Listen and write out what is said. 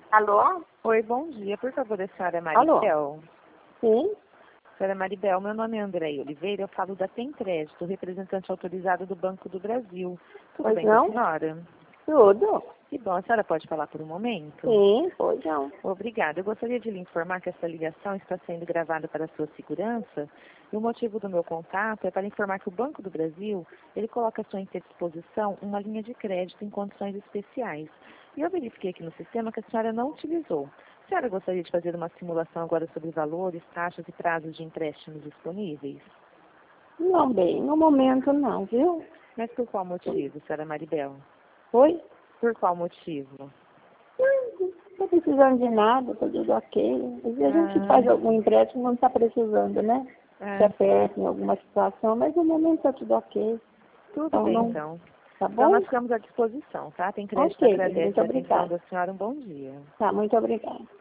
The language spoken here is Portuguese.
Alô? Oi, bom dia. Por favor, a senhora Alô? Maribel. Sim? Senhora Maribel, meu nome é Andréia Oliveira, eu falo da Tem Crédito, representante autorizado do Banco do Brasil. Tudo Pois bem com a não? senhora? Tudo? Que bom, a senhora pode falar por um momento? Sim, pois não. Obrigada. Eu gostaria de lhe informar que essa ligação está sendo gravada para a sua segurança e o motivo do meu contato é para informar que o Banco do Brasil, ele coloca à sua disposição uma linha de crédito em condições especiais. E eu verifiquei aqui no sistema que a senhora não utilizou. A senhora gostaria de fazer uma simulação agora sobre valores, taxas e prazos de empréstimos disponíveis? Não, bem, no momento não, viu? Mas por qual motivo, senhora Maribel? Oi? Por qual motivo? Não estou precisando de nada, tá tudo ok. Às vezes a gente Ah, faz algum empréstimo, não está precisando, né? Se ah, aperta em alguma situação, mas no momento está tudo ok. tudo Então bem não, então. tá Então bom? nós ficamos à disposição, tá? Tem Crédito Ok, muito agradece a atenção obrigada. da senhora. Um bom dia. Tá, muito obrigada.